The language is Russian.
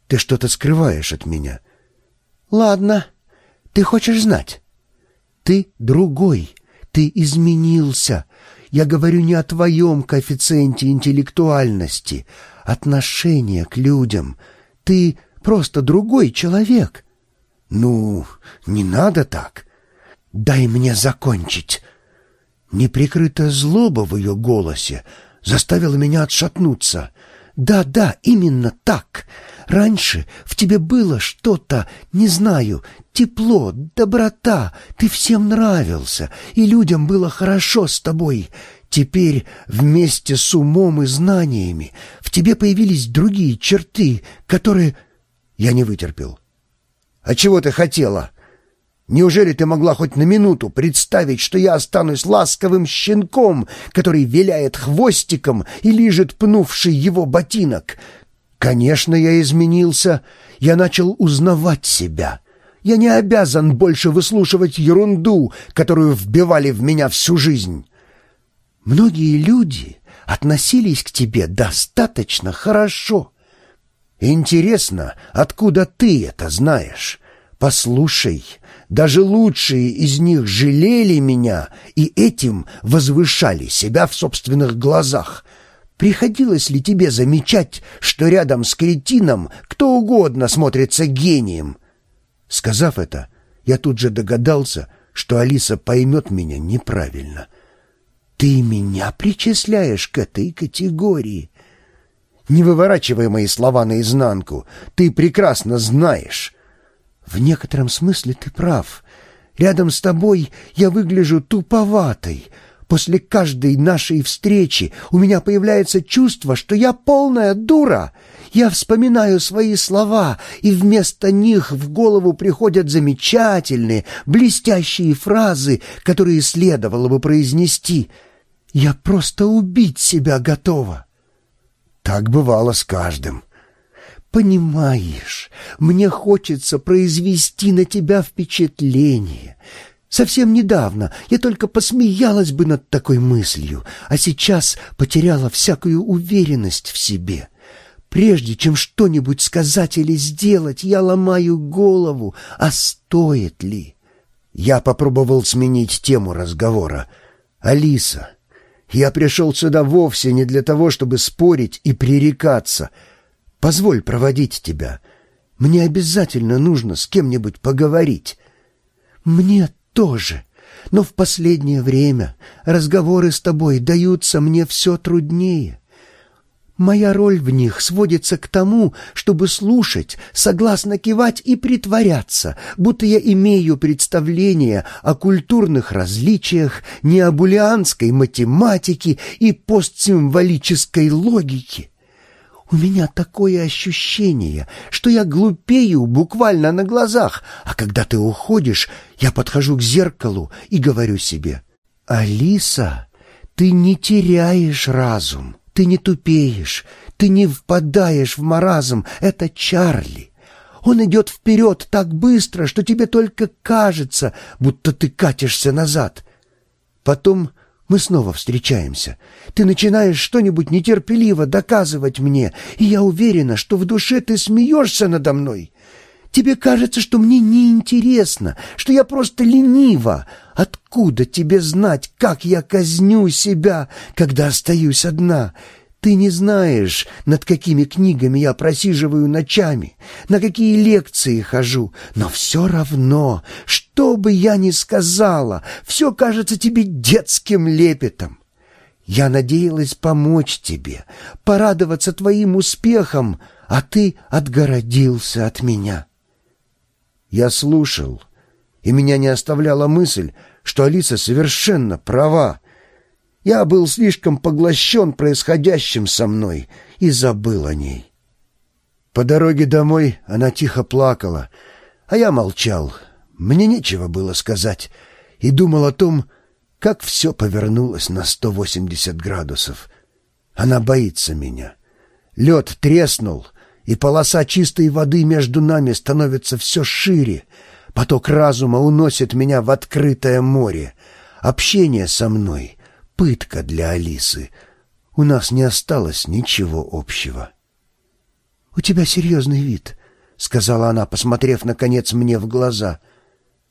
Ты что-то скрываешь от меня». «Ладно, ты хочешь знать? Ты другой, ты изменился. Я говорю не о твоем коэффициенте интеллектуальности, отношения к людям. Ты просто другой человек». «Ну, не надо так». «Дай мне закончить». Неприкрытая злоба в ее голосе заставила меня отшатнуться. «Да, именно так. Раньше в тебе было что-то, не знаю, тепло, доброта. Ты всем нравился, и людям было хорошо с тобой. Теперь вместе с умом и знаниями в тебе появились другие черты, которые...» Я не вытерпел. «А чего ты хотела? Неужели ты могла хоть на минуту представить, что я останусь ласковым щенком, который виляет хвостиком и лижет пнувший его ботинок? Конечно, я изменился. Я начал узнавать себя. Я не обязан больше выслушивать ерунду, которую вбивали в меня всю жизнь». «Многие люди относились к тебе достаточно хорошо». «Интересно, откуда ты это знаешь? Послушай, даже лучшие из них жалели меня и этим возвышали себя в собственных глазах. Приходилось ли тебе замечать, что рядом с кретином кто угодно смотрится гением?» Сказав это, я тут же догадался, что Алиса поймет меня неправильно. «Ты меня причисляешь к этой категории?» «Не выворачивай мои слова наизнанку, ты прекрасно знаешь». «В некотором смысле ты прав. Рядом с тобой я выгляжу туповатой. После каждой нашей встречи у меня появляется чувство, что я полная дура. Я вспоминаю свои слова, и вместо них в голову приходят замечательные, блестящие фразы, которые следовало бы произнести. Я просто убить себя готова». «Так бывало с каждым». «Понимаешь, мне хочется произвести на тебя впечатление. Совсем недавно я только посмеялась бы над такой мыслью, а сейчас потеряла всякую уверенность в себе. Прежде чем что-нибудь сказать или сделать, я ломаю голову, а стоит ли?» Я попробовал сменить тему разговора. «Алиса, я пришел сюда вовсе не для того, чтобы спорить и пререкаться. Позволь проводить тебя. Мне обязательно нужно с кем-нибудь поговорить». «Мне тоже. Но в последнее время разговоры с тобой даются мне все труднее. Моя роль в них сводится к тому, чтобы слушать, согласно кивать и притворяться, будто я имею представление о культурных различиях, необулианской математике и постсимволической логике. У меня такое ощущение, что я глупею буквально на глазах, а когда ты уходишь, я подхожу к зеркалу и говорю себе: «Алиса, ты не теряешь разум, ты не тупеешь, ты не впадаешь в маразм, это Чарли. Он идет вперед так быстро, что тебе только кажется, будто ты катишься назад. Потом мы снова встречаемся. Ты начинаешь что-нибудь нетерпеливо доказывать мне, и я уверена, что в душе ты смеешься надо мной. Тебе кажется, что мне неинтересно, что я просто ленива. Откуда тебе знать, как я казню себя, когда остаюсь одна? Ты не знаешь, над какими книгами я просиживаю ночами, на какие лекции хожу, но все равно, что бы я ни сказала, все кажется тебе детским лепетом. Я надеялась помочь тебе, порадоваться твоим успехам, а ты отгородился от меня». Я слушал, и меня не оставляла мысль, что Алиса совершенно права. Я был слишком поглощен происходящим со мной и забыл о ней. По дороге домой она тихо плакала, а я молчал. Мне нечего было сказать, и думал о том, как все повернулось на 180 градусов. Она боится меня. Лед треснул, и полоса чистой воды между нами становится все шире. Поток разума уносит меня в открытое море. Общение со мной — пытка для Алисы. У нас не осталось ничего общего. «У тебя серьезный вид. — сказала она, посмотрев, наконец, мне в глаза.